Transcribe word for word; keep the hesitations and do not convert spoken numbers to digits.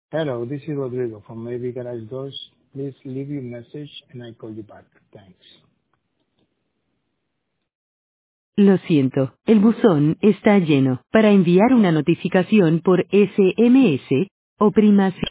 Hello, this is Rodrigo from Maybe Garage Doors. Please leave your message and I call you back. Thanks. Lo siento, el buzón está lleno. Para enviar una notificación por S M S, oprima